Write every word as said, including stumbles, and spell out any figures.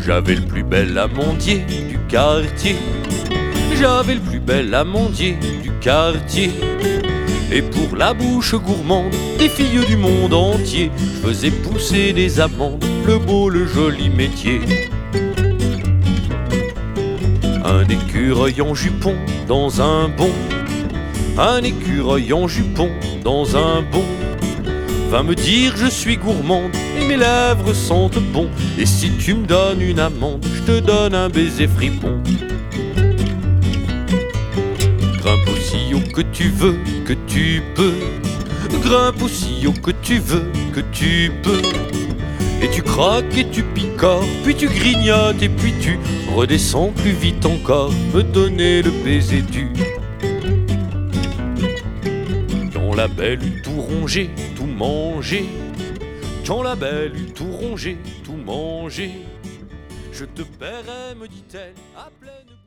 J'avais le plus bel amandier du quartier. J'avais le plus bel amandier du quartier. Et pour la bouche gourmande des filles du monde entier, je faisais pousser des amandes, le beau, le joli métier. Un écureuil en jupon dans un bon, un écureuil en jupon dans un bon, va me dire je suis gourmande et mes lèvres sentent bon. Et si tu me donnes une amande, je te donne un baiser fripon. Grimpe aussi haut que tu veux, que tu peux. Grimpe aussi haut que tu veux, que tu peux. Et tu craques et tu picores, puis tu grignotes et puis tu redescends plus vite encore, me donner le baiser du. Quand la belle eut tout rongé, tout mangé, quand la belle eut tout rongé, tout mangé, je te paierai, me dit-elle, à pleine